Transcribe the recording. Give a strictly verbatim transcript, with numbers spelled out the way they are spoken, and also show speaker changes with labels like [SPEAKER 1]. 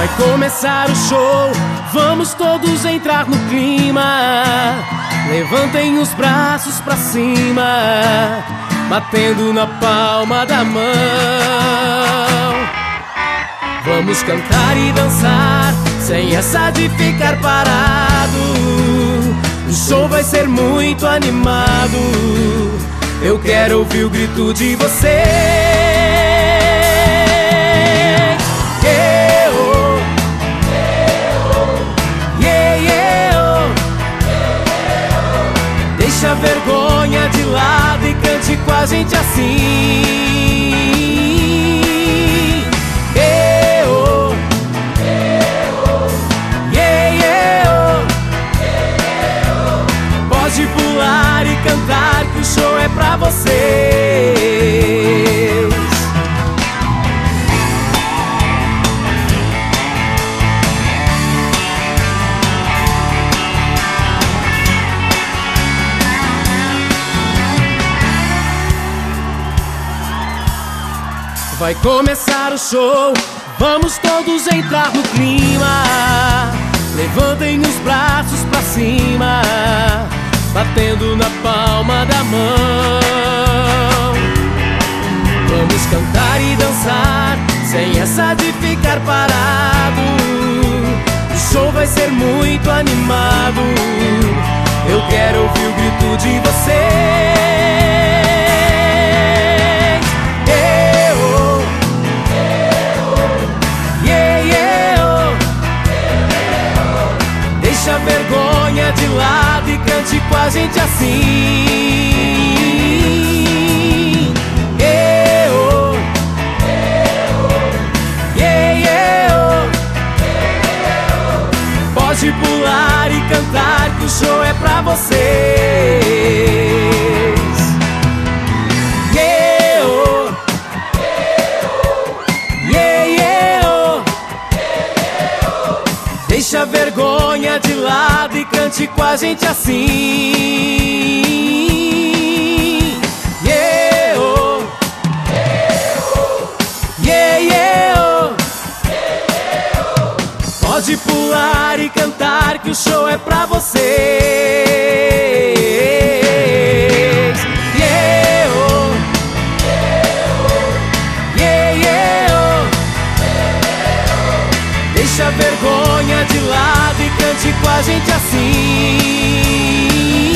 [SPEAKER 1] Vai começar o show, vamos todos entrar no clima. Levantem os braços pra cima, batendo na palma da mão. Vamos cantar e dançar, sem essa de ficar parado. O show vai ser muito animado, eu quero ouvir o grito de vocês. Deixa a vergonha de lado e cante com a gente assim. Eu, eu, yeah, eu, eu. Pode pular e cantar que o show é pra vocês. Vai começar o show, vamos todos entrar no clima. Levantem os braços pra cima, batendo na palma da mão. Vamos cantar e dançar, sem essa de ficar parado. O show vai ser muito animado, eu quero ouvir o grito de vocês. Deixa a vergonha de lado e cante com a gente assim. Eu, yeah, eu. Pode pular e cantar que o show é pra vocês. Deixa a vergonha de lado e cante com a gente assim. Yeah, oh. Yeah, yeah, oh. Pode pular e cantar que o show é pra vocês. Yeah, oh. Yeah, yeah, oh. Deixa a vergonha de lado e cante com a gente assim.